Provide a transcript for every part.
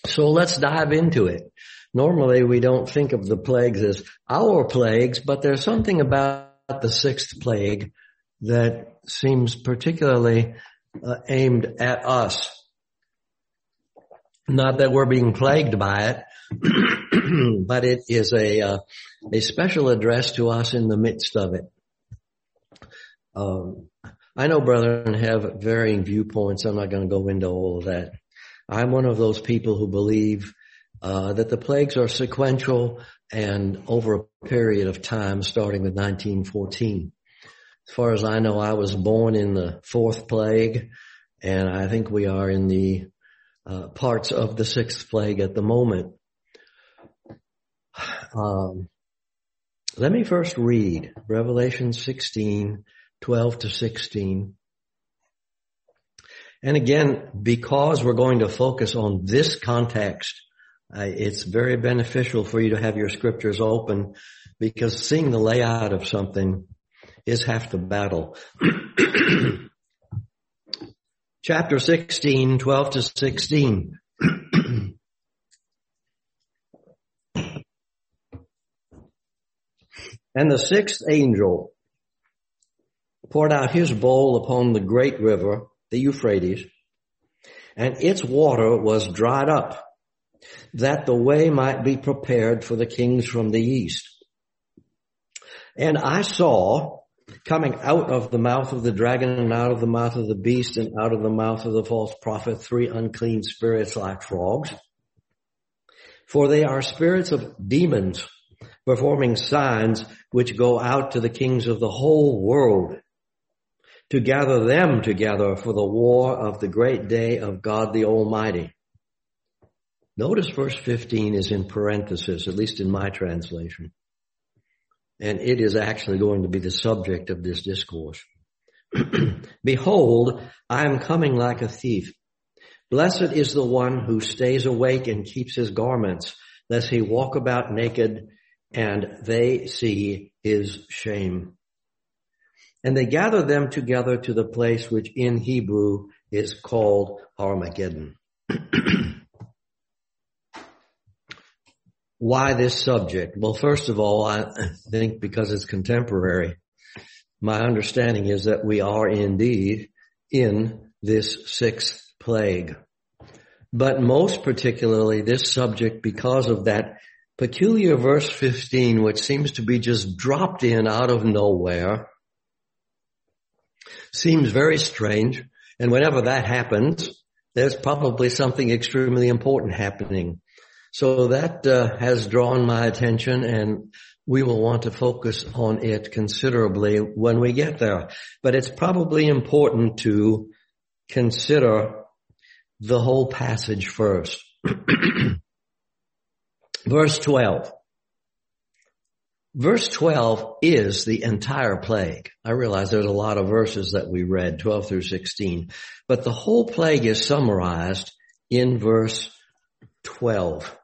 So let's dive into it. Normally we don't think of the plagues as our plagues, but there's something about the sixth plague that seems particularly aimed at us. Not that we're being plagued by it, but it is a special address to us in the midst of it. I know brethren have varying viewpoints. I'm not going to go into all of that. I'm one of those people who believe that the plagues are sequential and over a period of time starting with 1914. As far as I know, I was born in the fourth plague, and I think we are in the parts of the sixth plague at the moment. Let me first read Revelation 16:12 to 16. And again, because we're going to focus on this context, it's very beneficial for you to have your scriptures open, because seeing the layout of something is half the battle. Chapter 16:12 to 16. And the sixth angel poured out his bowl upon the great river, the Euphrates, and its water was dried up, that the way might be prepared for the kings from the east. And I saw, coming out of the mouth of the dragon and out of the mouth of the beast and out of the mouth of the false prophet, 3 unclean spirits like frogs. For they are spirits of demons, performing signs which go out to the kings of the whole world, to gather them together for the war of the great day of God the Almighty. Notice verse 15 is in parenthesis, at least in my translation. And it is actually going to be the subject of this discourse. Behold, I am coming like a thief. Blessed is the one who stays awake and keeps his garments, lest he walk about naked and they see his shame. And they gather them together to the place which in Hebrew is called Armageddon. Why this subject? Well, first of all, I think because it's contemporary. My understanding is that we are indeed in this sixth plague. But most particularly this subject because of that peculiar verse 15, which seems to be just dropped in out of nowhere. Seems very strange. And whenever that happens, there's probably something extremely important happening. So that has drawn my attention, and we will want to focus on it considerably when we get there. But it's probably important to consider the whole passage first. Verse 12. Verse 12 is the entire plague. I realize there's a lot of verses that we read, 12 through 16, but the whole plague is summarized in verse 12.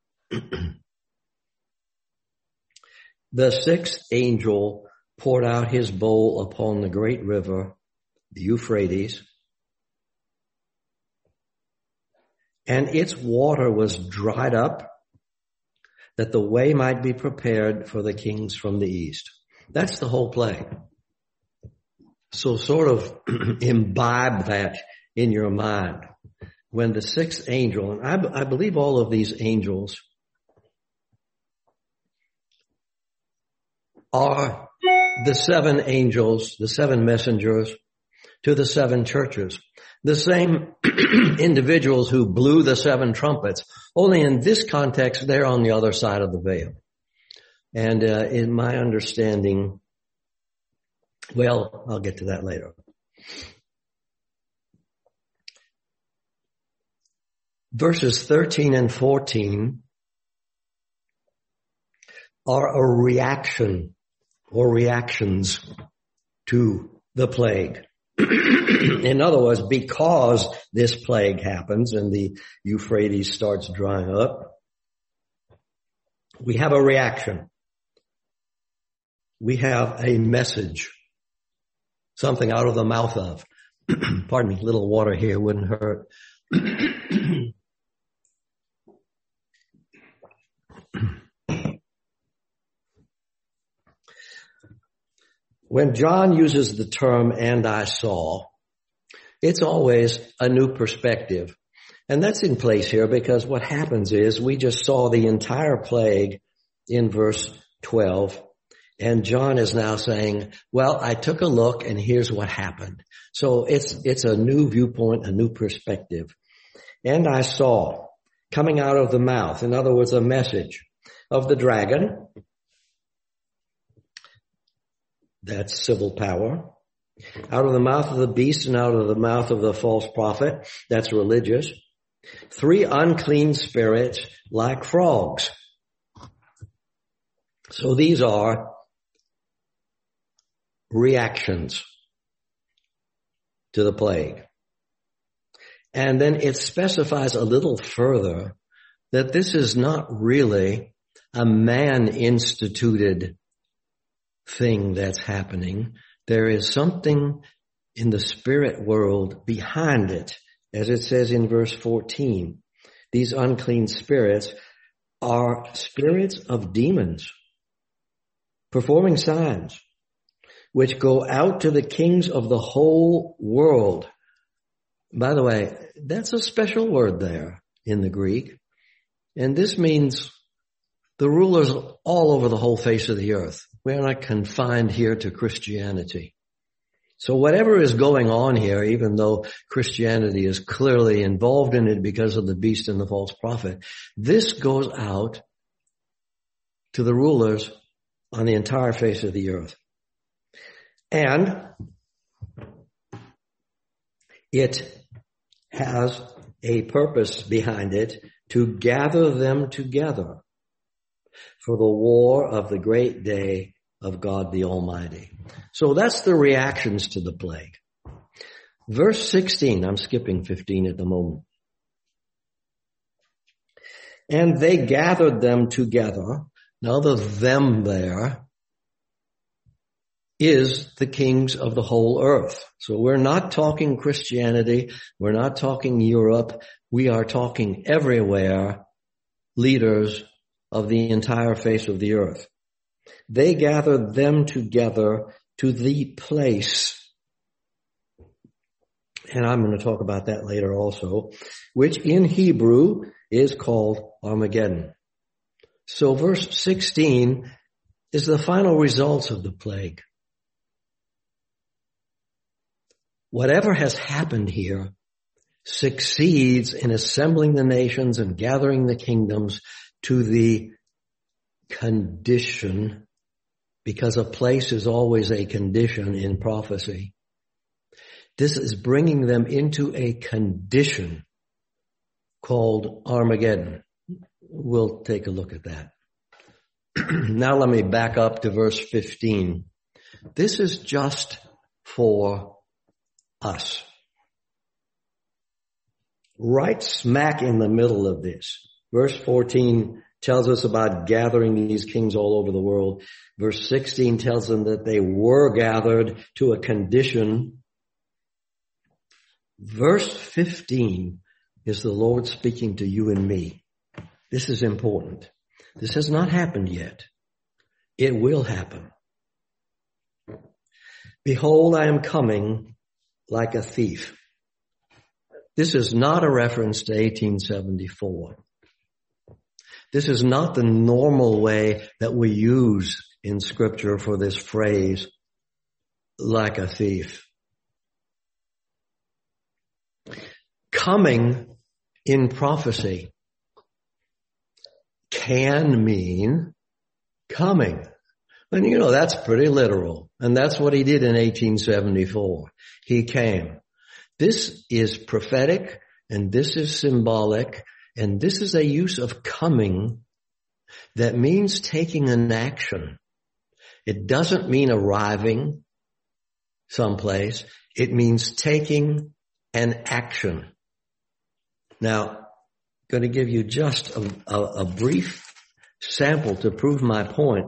The sixth angel poured out his bowl upon the great river, the Euphrates, and its water was dried up, that the way might be prepared for the kings from the east. That's the whole plague. So sort of imbibe that in your mind. When the sixth angel, and I believe all of these angels are the seven angels, the seven messengers to the seven churches. The same individuals who blew the seven trumpets, only in this context, they're on the other side of the veil. And in my understanding, well, I'll get to that later. Verses 13 and 14 are a reaction or reactions to the plague. In other words, because this plague happens and the Euphrates starts drying up, we have a reaction. We have a message, something out of the mouth of. Pardon me, a little water here wouldn't hurt. when John uses the term, "and I saw," it's always a new perspective. And that's in place here because what happens is we just saw the entire plague in verse 12. And John is now saying, well, I took a look and here's what happened. So it's a new viewpoint, a new perspective. "And I saw coming out of the mouth," in other words, a message of the dragon, that's civil power, "out of the mouth of the beast and out of the mouth of the false prophet," that's religious, "3 unclean spirits like frogs." So these are reactions to the plague. And then it specifies a little further that this is not really a man-instituted thing that's happening. There is something in the spirit world behind it, as it says in verse 14. These unclean spirits are spirits of demons, performing signs, which go out to the kings of the whole world. By the way, that's a special word there in the Greek. And this means the rulers all over the whole face of the earth. We're not confined here to Christianity. So whatever is going on here, even though Christianity is clearly involved in it because of the beast and the false prophet, this goes out to the rulers on the entire face of the earth. And it has a purpose behind it to gather them together for the war of the great day of God the Almighty. So that's the reactions to the plague. Verse 16, I'm skipping 15 at the moment. "And they gathered them together." Now the "them" there is the kings of the whole earth. So we're not talking Christianity. We're not talking Europe. We are talking everywhere, leaders of the entire face of the earth. "They gathered them together to the place," and I'm going to talk about that later also, "which in Hebrew is called Armageddon." So verse 16 is the final results of the plague. Whatever has happened here succeeds in assembling the nations and gathering the kingdoms to the condition, because a place is always a condition in prophecy. This is bringing them into a condition called Armageddon. We'll take a look at that. Now let me back up to verse 15. This is just for us. Right smack in the middle of this. Verse 14 tells us about gathering these kings all over the world. Verse 16 tells them that they were gathered to a condition. Verse 15 is the Lord speaking to you and me. This is important. This has not happened yet. It will happen. "Behold, I am coming like a thief." This is not a reference to 1874. This is not the normal way that we use in Scripture for this phrase, "like a thief." Coming in prophecy can mean coming. And you know, that's pretty literal. And that's what he did in 1874. He came. This is prophetic, and this is symbolic, and this is a use of coming that means taking an action. It doesn't mean arriving someplace. It means taking an action. Now, I'm going to give you just a brief sample to prove my point.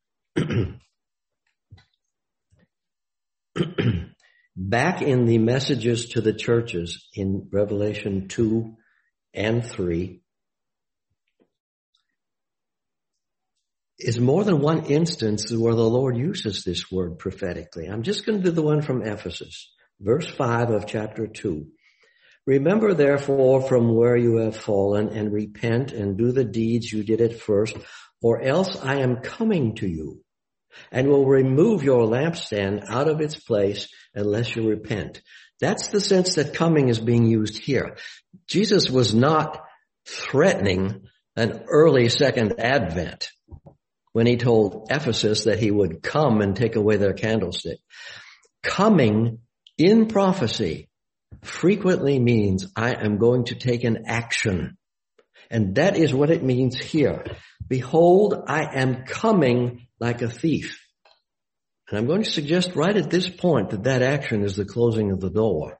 Back in the messages to the churches in Revelation 2 and 3, is more than one instance where the Lord uses this word prophetically. I'm just going to do the one from Ephesus, verse 5 of chapter 2. Remember therefore from where you have fallen, and repent and do the deeds you did at first, or else I am coming to you and will remove your lampstand out of its place unless you repent. That's the sense that coming is being used here. Jesus was not threatening an early second advent when he told Ephesus that he would come and take away their candlestick. Coming in prophecy frequently means I am going to take an action. And that is what it means here. Behold, I am coming like a thief. And I'm going to suggest right at this point that that action is the closing of the door.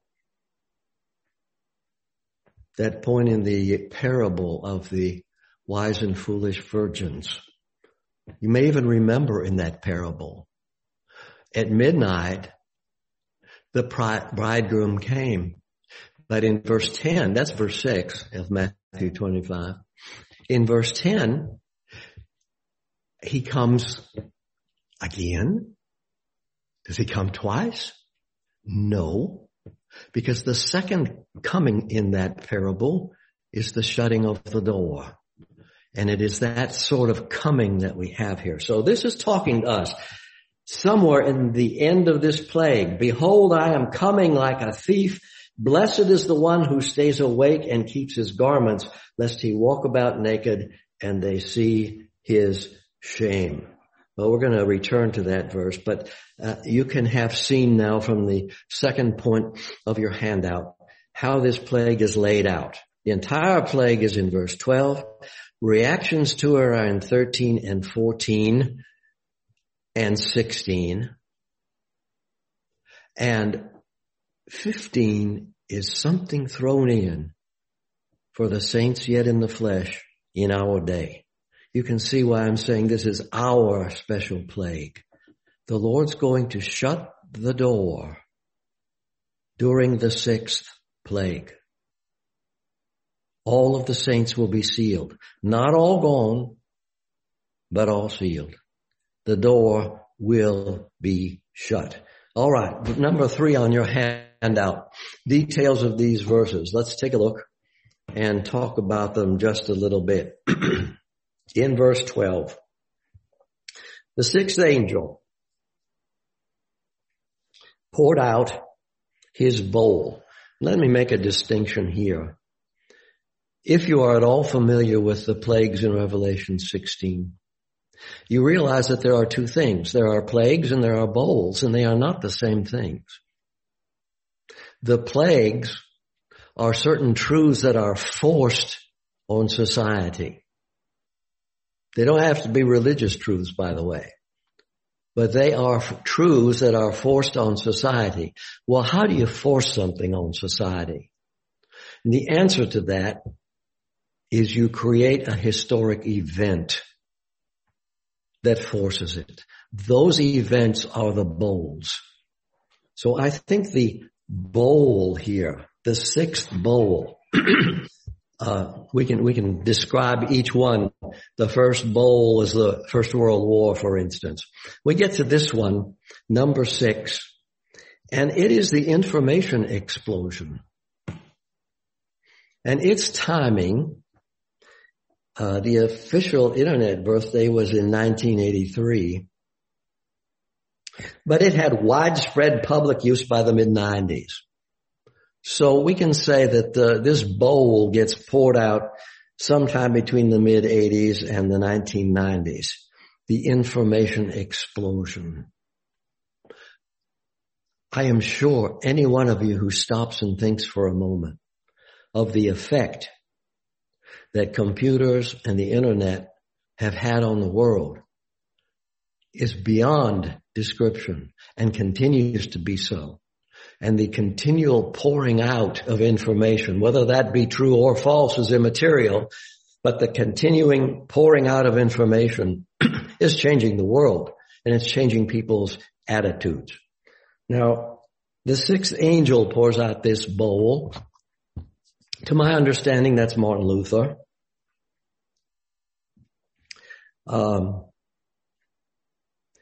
That point in the parable of the wise and foolish virgins. You may even remember in that parable, at midnight, the bridegroom came. But in verse 10, that's verse 6 of Matthew 25. In verse 10, he comes again. Does he come twice? No, because the second coming in that parable is the shutting of the door. And it is that sort of coming that we have here. So this is talking to us. Somewhere in the end of this plague, behold, I am coming like a thief. Blessed is the one who stays awake and keeps his garments, lest he walk about naked and they see his shame. Well, we're going to return to that verse, but you can have seen now from the second point of your handout how this plague is laid out. The entire plague is in verse 12. Reactions to it are in 13 and 14 and 16. And 15 is something thrown in for the saints yet in the flesh in our day. You can see why I'm saying this is our special plague. The Lord's going to shut the door during the sixth plague. All of the saints will be sealed. Not all gone, but all sealed. The door will be shut. All right, number 3 on your handout. Details of these verses. Let's take a look and talk about them just a little bit. In verse 12, the sixth angel poured out his bowl. Let me make a distinction here. If you are at all familiar with the plagues in Revelation 16, you realize that there are two things. There are plagues and there are bowls, and they are not the same things. The plagues are certain truths that are forced on society. They don't have to be religious truths, by the way, but they are truths that are forced on society. Well, how do you force something on society? And the answer to that is you create a historic event that forces it. Those events are the bowls. So I think the bowl here, the sixth bowl, we can describe each one. The first bowl was the First World War, for instance. We get to this one, number 6, and it is the information explosion. And its timing, the official internet birthday was in 1983, but it had widespread public use by the mid-90s. So we can say that this bowl gets poured out sometime between the mid-80s and the 1990s. The information explosion. I am sure any one of you who stops and thinks for a moment of the effect that computers and the internet have had on the world is beyond description and continues to be so. And the continual pouring out of information, whether that be true or false, is immaterial, but the continuing pouring out of information is changing the world, and it's changing people's attitudes. Now, the sixth angel pours out this bowl. To my understanding, that's Martin Luther.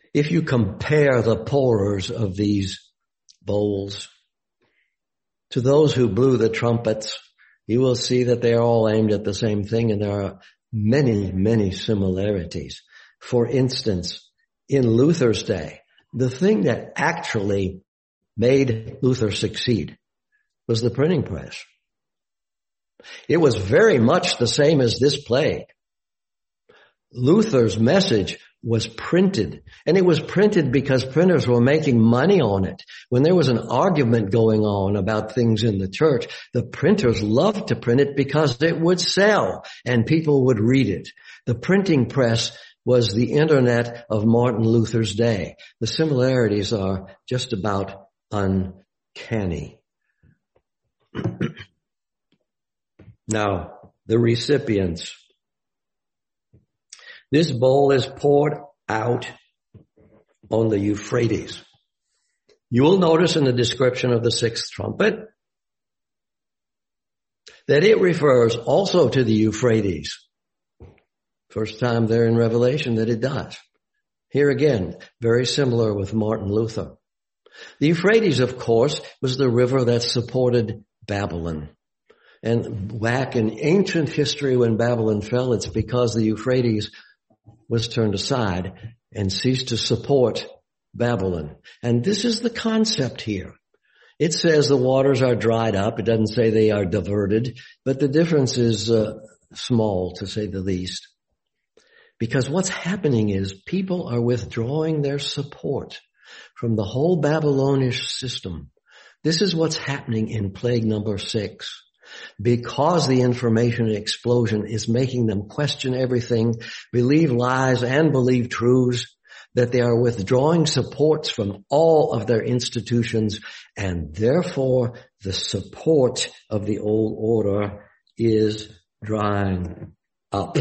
If you compare the pourers of these bowls to those who blew the trumpets, you will see that they are all aimed at the same thing, and there are many, many similarities. For instance, in Luther's day, the thing that actually made Luther succeed was the printing press. It was very much the same as this plague. Luther's message was printed, and it was printed because printers were making money on it. When there was an argument going on about things in the church, the printers loved to print it because it would sell and people would read it. The printing press was the internet of Martin Luther's day. The similarities are just about uncanny. Now, the recipients. This bowl is poured out on the Euphrates. You will notice in the description of the sixth trumpet that it refers also to the Euphrates. First time there in Revelation that it does. Here again, very similar with Martin Luther. The Euphrates, of course, was the river that supported Babylon. And back in ancient history when Babylon fell, it's because the Euphrates was turned aside and ceased to support Babylon. And this is the concept here. It says the waters are dried up. It doesn't say they are diverted, but the difference is small, to say the least. Because what's happening is people are withdrawing their support from the whole Babylonish system. This is what's happening in plague number 6. Because the information explosion is making them question everything, believe lies and believe truths, that they are withdrawing supports from all of their institutions, and therefore the support of the old order is drying up.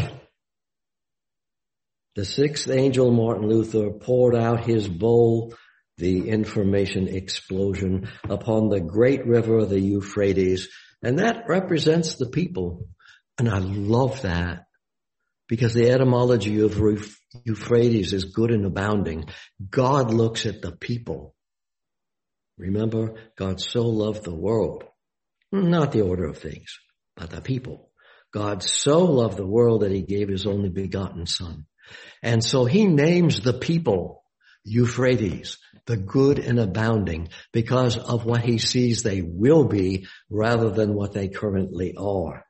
The sixth angel, Martin Luther, poured out his bowl, the information explosion, upon the great river, the Euphrates, and that represents the people. And I love that because the etymology of Euphrates is good and abounding. God looks at the people. Remember, God so loved the world, not the order of things, but the people. God so loved the world that he gave his only begotten son. And so he names the people Euphrates, the good and abounding, because of what he sees they will be rather than what they currently are.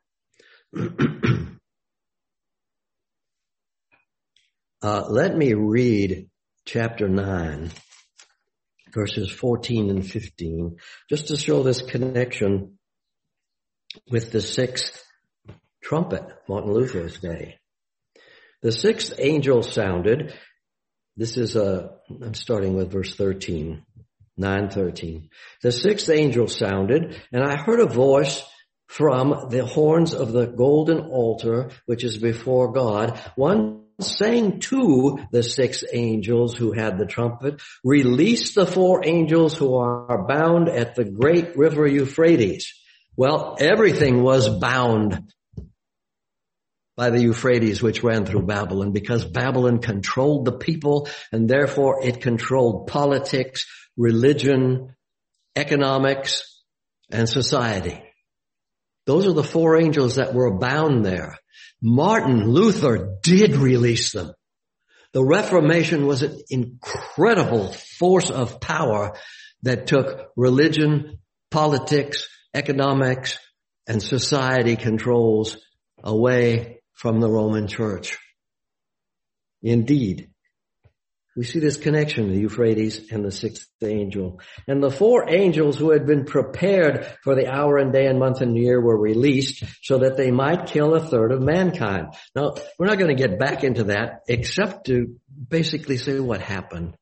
Let me read chapter 9, verses 14 and 15, just to show this connection with the sixth trumpet, Martin Luther's day. The sixth angel sounded. This is I'm starting with verse 13, 9:13. The sixth angel sounded, and I heard a voice from the horns of the golden altar, which is before God, one saying to the six angels who had the trumpet, release the four angels who are bound at the great river Euphrates. Well, everything was bound by the Euphrates, which ran through Babylon, because Babylon controlled the people, and therefore it controlled politics, religion, economics, and society. Those are the four angels that were bound there. Martin Luther did release them. The Reformation was an incredible force of power that took religion, politics, economics, and society controls away from the Roman Church. Indeed, we see this connection, the Euphrates and the sixth angel. And the four angels who had been prepared for the hour and day and month and year were released so that they might kill a third of mankind. Now, we're not going to get back into that except to basically say what happened.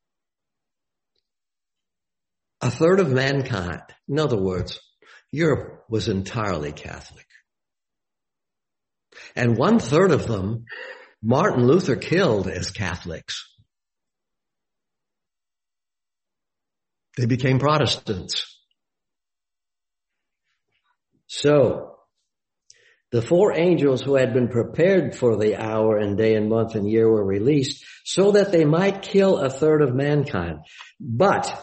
A third of mankind. In other words, Europe was entirely Catholic. And 1/3 of them, Martin Luther killed as Catholics. They became Protestants. So, The 4 angels who had been prepared for the hour and day and month and year were released so that they might kill 1/3 of mankind. But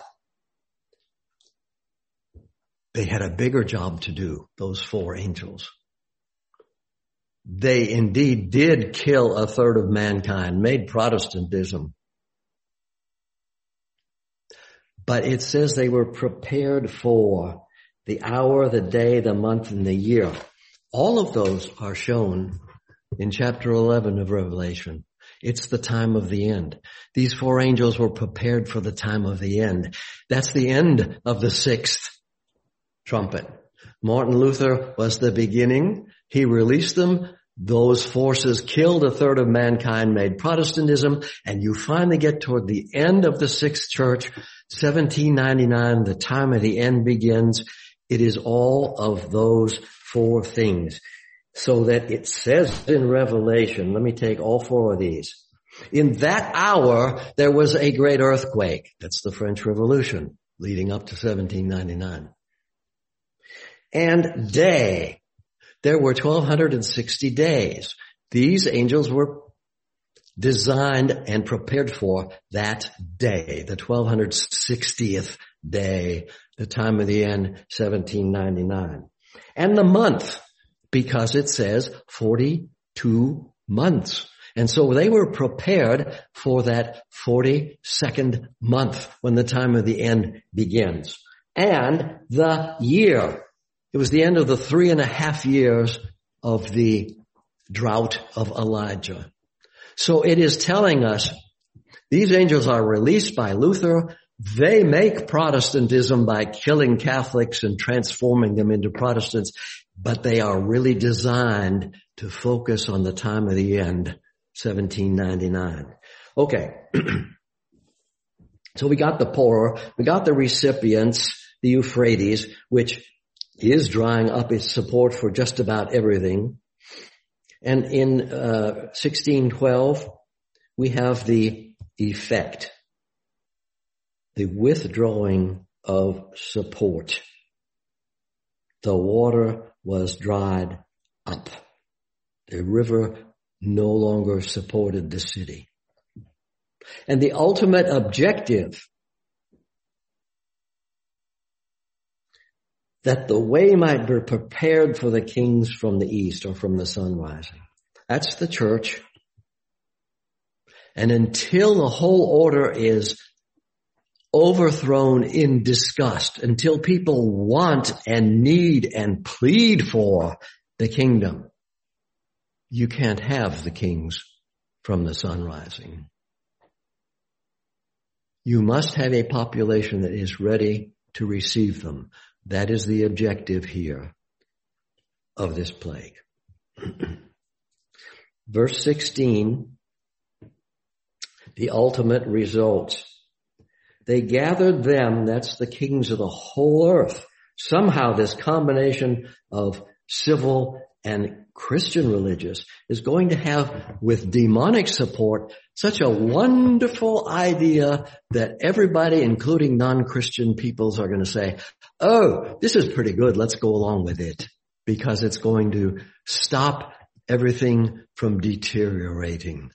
they had a bigger job to do, those 4 angels. They indeed did kill 1/3 of mankind, made Protestantism. But it says they were prepared for the hour, the day, the month, and the year. All of those are shown in chapter 11 of Revelation. It's the time of the end. These 4 angels were prepared for the time of the end. That's the end of the 6th trumpet. Martin Luther was the beginning. He released them. Those forces killed 1/3 of mankind, made Protestantism, and you finally get toward the end of the 6th church, 1799, the time of the end begins. It is all of those 4 things. So that it says in Revelation, let me take all 4 of these. In that hour, there was a great earthquake. That's the French Revolution, leading up to 1799. And day. There were 1,260 days. These angels were designed and prepared for that day, the 1,260th day, the time of the end, 1799. And the month, because it says 42 months. And so they were prepared for that 42nd month when the time of the end begins. And the year. It was the end of the 3.5 years of the drought of Elijah. So it is telling us these angels are released by Luther. They make Protestantism by killing Catholics and transforming them into Protestants, but they are really designed to focus on the time of the end, 1799. Okay. So we got the pourer, we got the recipients, the Euphrates, which is drying up its support for just about everything. And in 1612, we have the effect, the withdrawing of support. The water was dried up. The river no longer supported the city. And the ultimate objective, that the way might be prepared for the kings from the east or from the sun rising. That's the church. And until the whole order is overthrown in disgust, until people want and need and plead for the kingdom, you can't have the kings from the sun rising. You must have a population that is ready to receive them. That is the objective here of this plague. Verse 16, the ultimate results. They gathered them, that's the kings of the whole earth. Somehow this combination of civil and Christian religious is going to have, with demonic support, such a wonderful idea that everybody, including non-Christian peoples, are going to say, oh, this is pretty good, let's go along with it, because it's going to stop everything from deteriorating.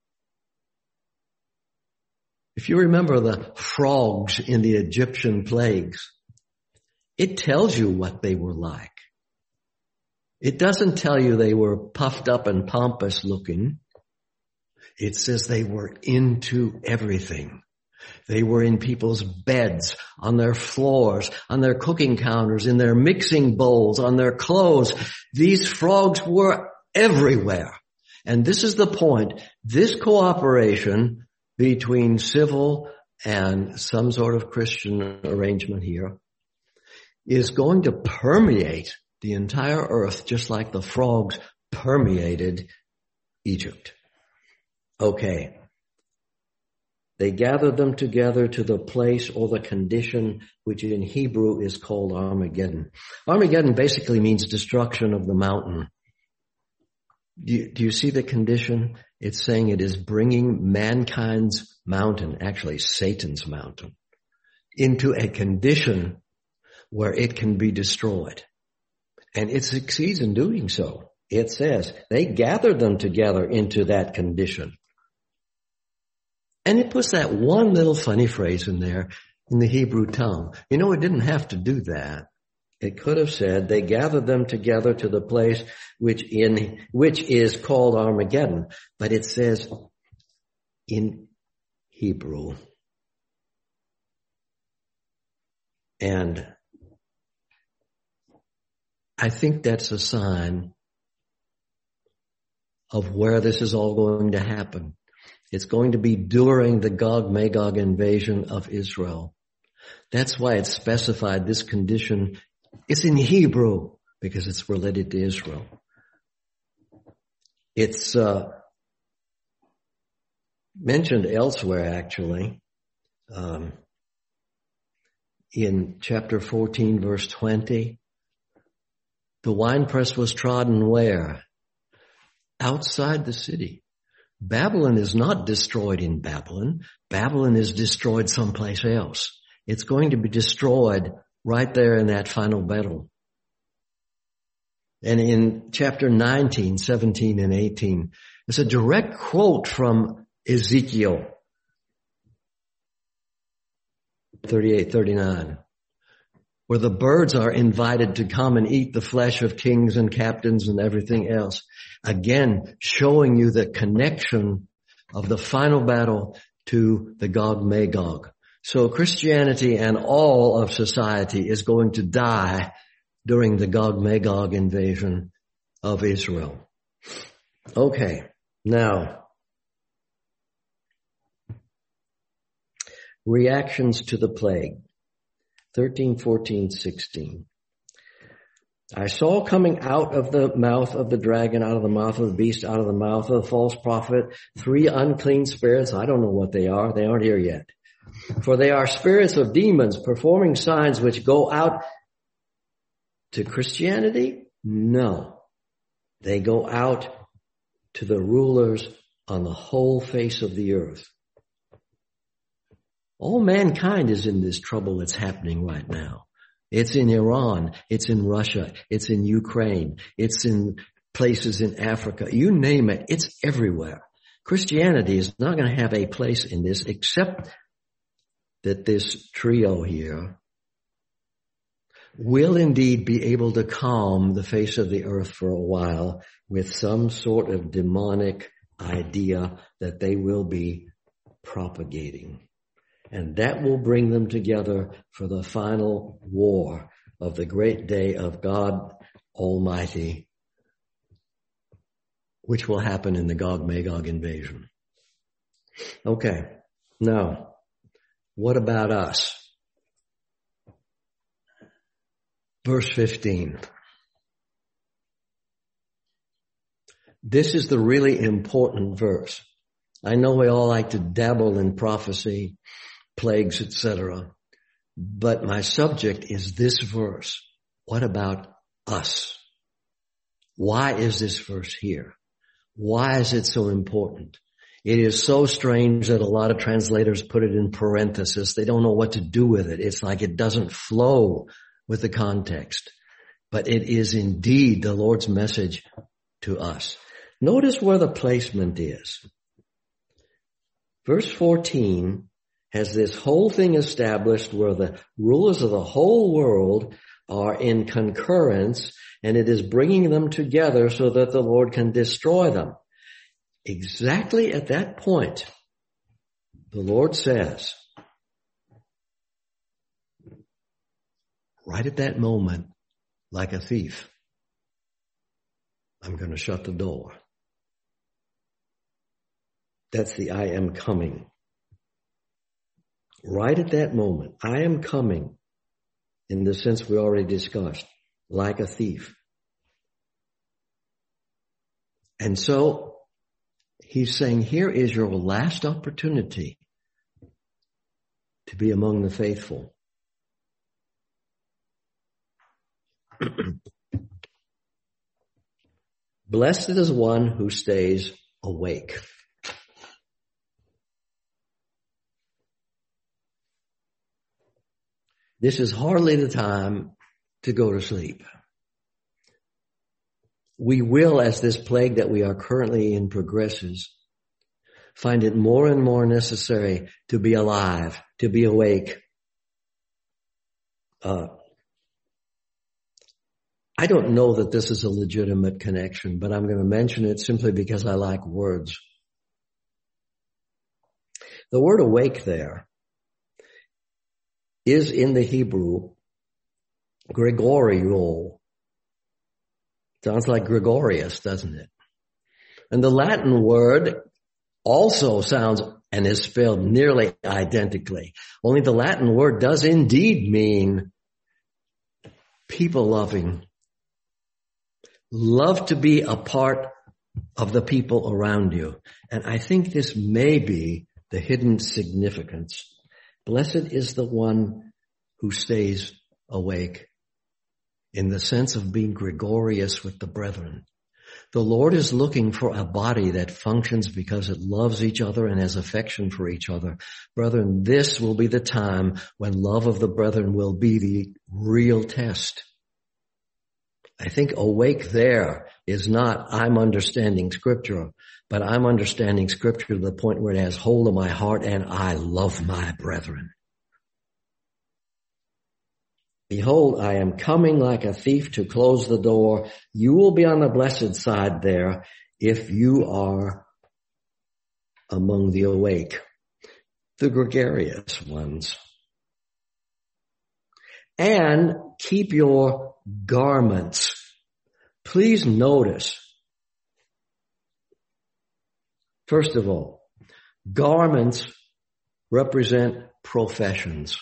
If you remember the frogs in the Egyptian plagues, it tells you what they were like. It doesn't tell you they were puffed up and pompous looking. It says they were into everything. They were in people's beds, on their floors, on their cooking counters, in their mixing bowls, on their clothes. These frogs were everywhere. And this is the point. This cooperation between civil and some sort of Christian arrangement here is going to permeate the entire earth, just like the frogs permeated Egypt. Okay. They gathered them together to the place or the condition which in Hebrew is called Armageddon. Armageddon basically means destruction of the mountain. Do you see the condition? It's saying it is bringing mankind's mountain, actually Satan's mountain, into a condition where it can be destroyed. And it succeeds in doing so. it says they gathered them together into that condition. And it puts that one little funny phrase in there in the Hebrew tongue. You know, it didn't have to do that. It could have said they gathered them together to the place which is called Armageddon. But it says in Hebrew. And I think that's a sign of where this is all going to happen. It's going to be during the Gog-Magog invasion of Israel. That's why it's specified this condition. It's in Hebrew because it's related to Israel. It's mentioned elsewhere, actually, in chapter 14, verse 20. The winepress was trodden where? Outside the city. Babylon is not destroyed in Babylon. Babylon is destroyed someplace else. It's going to be destroyed right there in that final battle. And in chapter 19, 17, and 18, it's a direct quote from Ezekiel 38, 39, where the birds are invited to come and eat the flesh of kings and captains and everything else. Again, showing you the connection of the final battle to the Gog-Magog. So Christianity and all of society is going to die during the Gog-Magog invasion of Israel. Okay, now, reactions to the plague. 13, 14, 16. I saw coming out of the mouth of the dragon, out of the mouth of the beast, out of the mouth of the false prophet, 3 unclean spirits. I don't know what they are. They aren't here yet. For they are spirits of demons performing signs which go out to Christianity? No. They go out to the rulers on the whole face of the earth. All mankind is in this trouble that's happening right now. It's in Iran. It's in Russia. It's in Ukraine. It's in places in Africa. You name it. It's everywhere. Christianity is not going to have a place in this except that this trio here will indeed be able to calm the face of the earth for a while with some sort of demonic idea that they will be propagating. And that will bring them together for the final war of the great day of God Almighty, which will happen in the Gog-Magog invasion. Okay, now, what about us? Verse 15. This is the really important verse. I know we all like to dabble in prophecy, plagues, etc. But my subject is this verse. What about us? Why is this verse here? Why is it so important? It is so strange that a lot of translators put it in parenthesis. They don't know what to do with it. It's like it doesn't flow with the context. But it is indeed the Lord's message to us. Notice where the placement is. Verse 14 has this whole thing established where the rulers of the whole world are in concurrence, and it is bringing them together so that the Lord can destroy them. Exactly at that point, the Lord says, right at that moment, like a thief, I'm going to shut the door. That's the I am coming. Right at that moment, I am coming, in the sense we already discussed, like a thief. And so, he's saying, here is your last opportunity to be among the faithful. Blessed is one who stays awake. This is hardly the time to go to sleep. we will, as this plague that we are currently in progresses, find it more and more necessary to be alive, to be awake. I don't know that this is a legitimate connection, but I'm going to mention it simply because I like words. The word awake there is in the Hebrew Gregorio. Sounds like Gregorius, doesn't it? And the Latin word also sounds and is spelled nearly identically. Only the Latin word does indeed mean people loving. Love to be a part of the people around you. And I think this may be the hidden significance. Blessed is the one who stays awake, in the sense of being gregarious with the brethren. The Lord is looking for a body that functions because it loves each other and has affection for each other. Brethren, this will be the time when love of the brethren will be the real test. I think awake there is not I'm understanding Scripture, but I'm understanding Scripture to the point where it has hold of my heart and I love my brethren. Behold, I am coming like a thief to close the door. You will be on the blessed side there if you are among the awake, the gregarious ones. And keep your garments. Please notice, first of all, garments represent professions.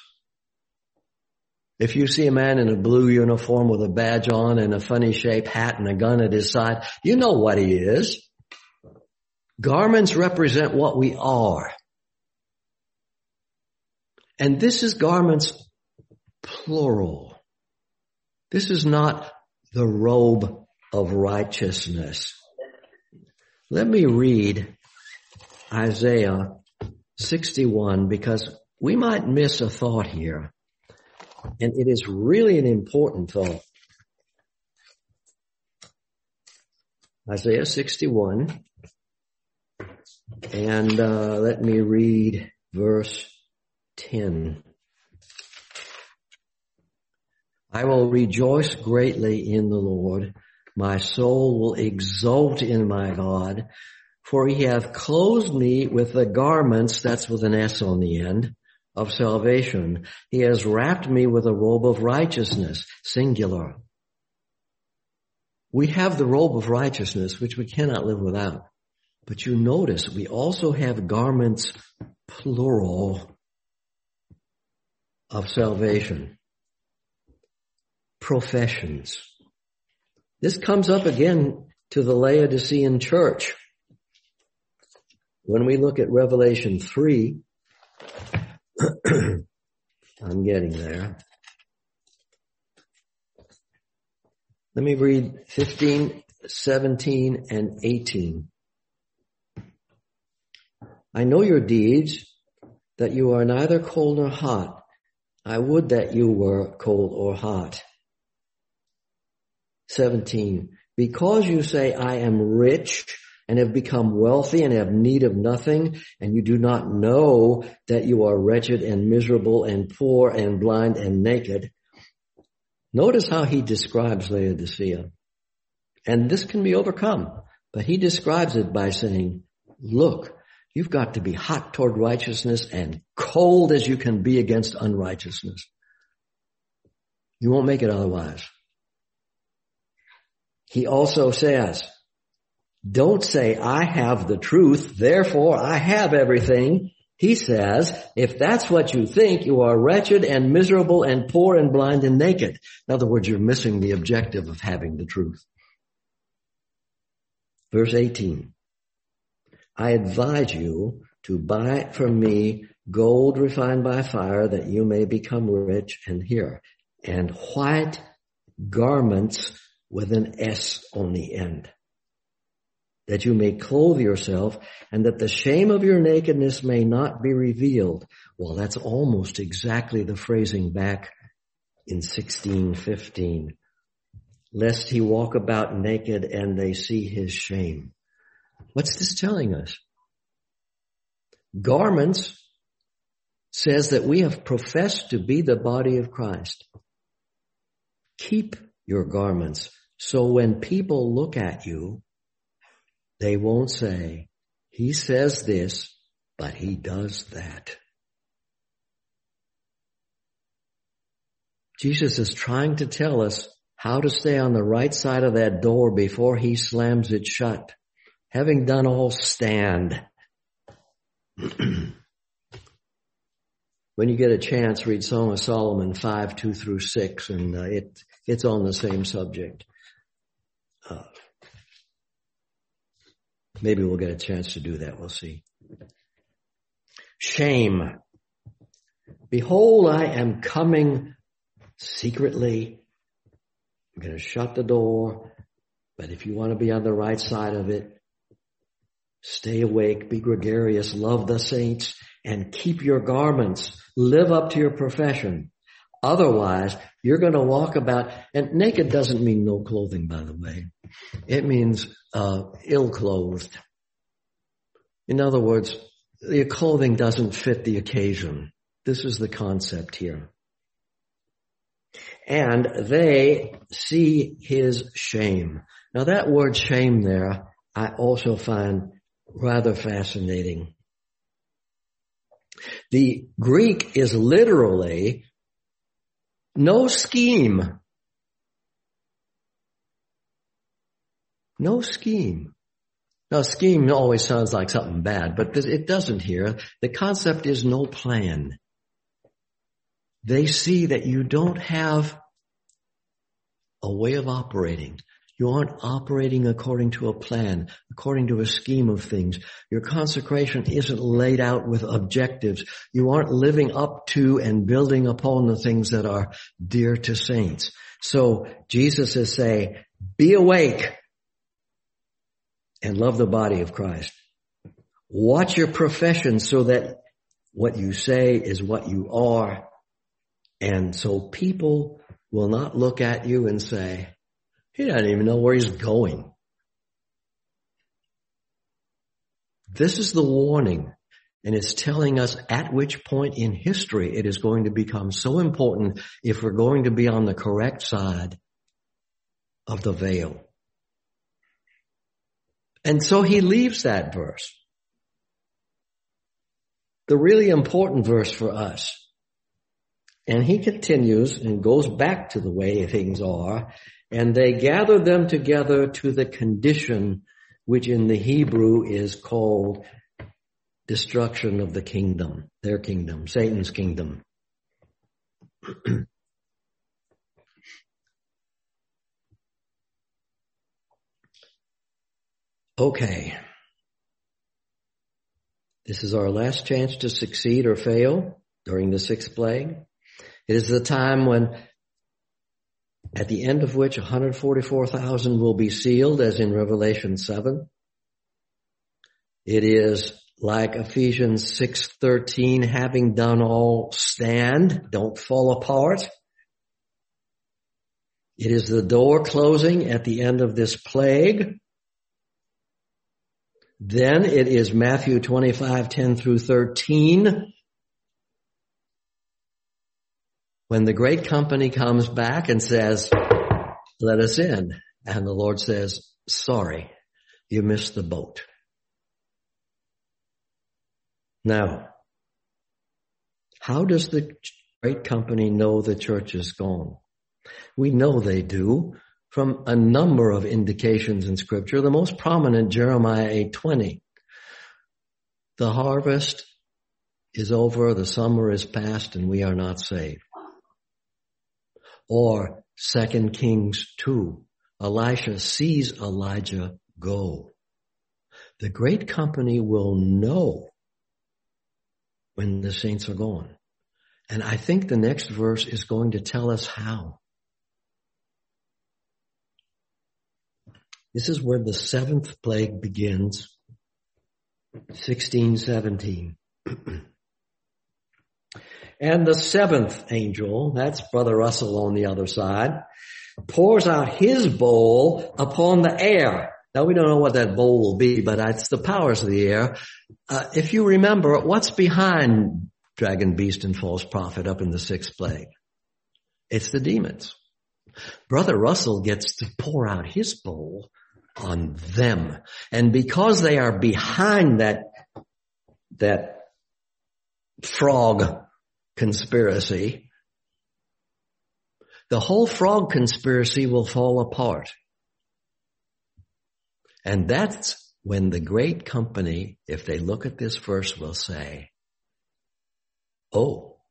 If you see a man in a blue uniform with a badge on and a funny shaped hat and a gun at his side, you know what he is. Garments represent what we are. And this is garments plural. This is not the robe of righteousness. Let me read Isaiah 61 because we might miss a thought here. And it is really an important thought. Isaiah 61. And let me read verse 10. I will rejoice greatly in the Lord. My soul will exult in my God. For he hath clothed me with the garments, that's with an S on the end, of salvation. He has wrapped me with a robe of righteousness, singular. We have the robe of righteousness, which we cannot live without. But you notice we also have garments, plural, of salvation. Professions. This comes up again to the Laodicean church. When we look at Revelation 3, I'm getting there. Let me read 15, 17, and 18. I know your deeds, that you are neither cold nor hot. I would that you were cold or hot. 17. Because you say, I am rich and have become wealthy and have need of nothing, and you do not know that you are wretched and miserable and poor and blind and naked. Notice how he describes Laodicea. And this can be overcome, but he describes it by saying, look, you've got to be hot toward righteousness and cold as you can be against unrighteousness. You won't make it otherwise. He also says, don't say, I have the truth, therefore I have everything. He says, if that's what you think, you are wretched and miserable and poor and blind and naked. In other words, you're missing the objective of having the truth. Verse 18. I advise you to buy from me gold refined by fire that you may become rich, and here, and white garments with an S on the end, that you may clothe yourself, and that the shame of your nakedness may not be revealed. Well, that's almost exactly the phrasing back in 16:15. lest he walk about naked and they see his shame. What's this telling us? Garments says that we have professed to be the body of Christ. Keep your garments so when people look at you, they won't say, he says this, but he does that. Jesus is trying to tell us how to stay on the right side of that door before he slams it shut. Having done all, stand. When you get a chance, read Song of Solomon 5:2-6, and it's on the same subject. Maybe we'll get a chance to do that. We'll see. Shame. Behold, I am coming secretly. I'm going to shut the door, but if you want to be on the right side of it, stay awake, be gregarious, love the saints, and keep your garments. Live up to your profession. Otherwise, you're going to walk about, and naked doesn't mean no clothing, by the way. It means ill-clothed. In other words, your clothing doesn't fit the occasion. This is the concept here. And they see his shame. Now that word shame there, I also find rather fascinating. The Greek is literally no scheme. No scheme. Now, scheme always sounds like something bad, but it doesn't here. The concept is no plan. They see that you don't have a way of operating. You aren't operating according to a plan, according to a scheme of things. Your consecration isn't laid out with objectives. You aren't living up to and building upon the things that are dear to saints. So Jesus is saying, be awake and love the body of Christ. Watch your profession so that what you say is what you are. And so people will not look at you and say, he doesn't even know where he's going. This is the warning, and it's telling us at which point in history it is going to become so important if we're going to be on the correct side of the veil. And so he leaves that verse. The really important verse for us. And he continues and goes back to the way things are. And they gather them together to the condition which in the Hebrew is called destruction of the kingdom, their kingdom, Satan's kingdom. Okay. This is our last chance to succeed or fail during the sixth plague. It is the time when, at the end of which 144,000 will be sealed, as in Revelation 7. It is like Ephesians 6:13, having done all, stand, don't fall apart. It is the door closing at the end of this plague. Then it is Matthew 25:10-13. When the great company comes back and says, let us in. And the Lord says, sorry, you missed the boat. Now, how does the great company know the church is gone? We know they do from a number of indications in Scripture. The most prominent, Jeremiah 8:20. The harvest is over, the summer is past, and we are not saved. Or 2 Kings 2, Elisha sees Elijah go. The great company will know when the saints are gone. And I think the next verse is going to tell us how. This is where the seventh plague begins, 16:17. And the seventh angel, that's Brother Russell on the other side, pours out his bowl upon the air. Now we don't know what that bowl will be, but it's the powers of the air. If you remember, what's behind dragon, beast, and false prophet up in the sixth plague? It's the demons. Brother Russell gets to pour out his bowl on them. And because they are behind that frog conspiracy, the whole frog conspiracy will fall apart. And that's when the great company, if they look at this verse, will say, oh,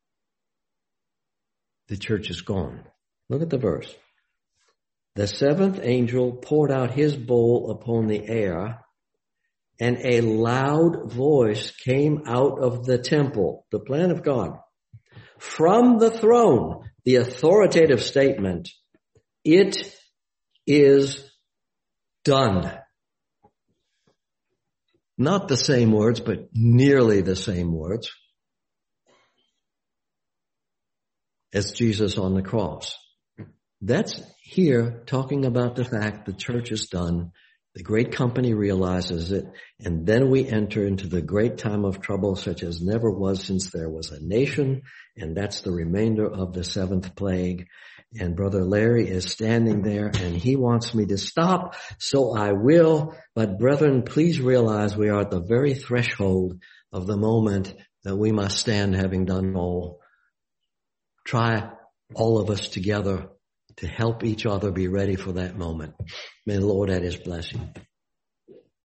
the church is gone. Look at the verse. The seventh angel poured out his bowl upon the air, and a loud voice came out of the temple, the plan of God. From the throne, the authoritative statement, it is done. Not the same words, but nearly the same words as Jesus on the cross. That's here talking about the fact the church is done. The great company realizes it, and then we enter into the great time of trouble such as never was since there was a nation, and that's the remainder of the seventh plague. And Brother Larry is standing there, and he wants me to stop, so I will. But brethren, please realize we are at the very threshold of the moment that we must stand having done all. Try all of us together to help each other be ready for that moment. May the Lord add his blessing.